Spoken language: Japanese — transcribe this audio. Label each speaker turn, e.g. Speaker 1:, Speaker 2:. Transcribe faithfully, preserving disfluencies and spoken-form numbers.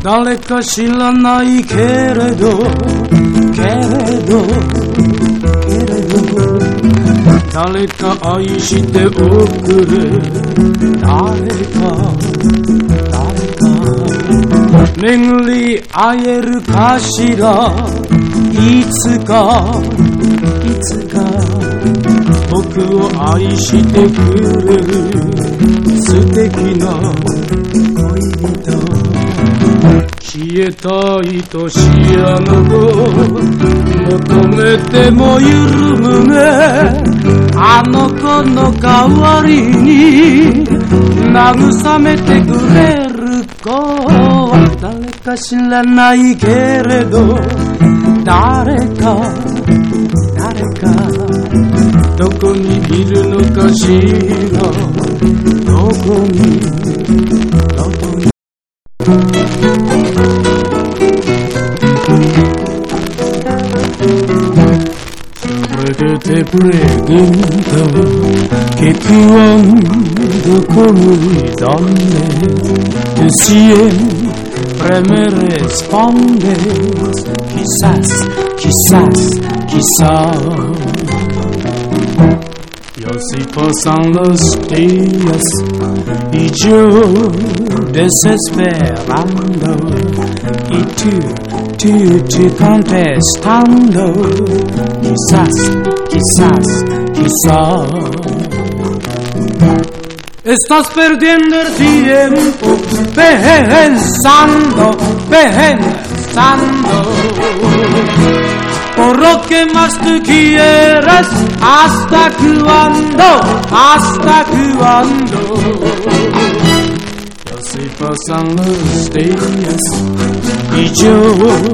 Speaker 1: 誰か知らないけれどけれどけれど誰か愛しておくれ誰か誰か巡り会えるかしらいつかいつか僕を愛してくれる素敵な恋人消えた愛しいあの子求めても緩むねあの子の代わりに慰めてくれる子は誰か知らないけれど誰か誰かどこにいるのかしらどこにどこにTe pregunto que tú ando con donde tú siempre me respondes quizás, quizás, quizás y así pasan los días y yo desesperando y tú, tú, tú contestando quizás Quizás, quizás estás perdiendo el tiempo pensando, pensando por lo que más tú quieres hasta cuando, hasta cuando y así pasan los días y yo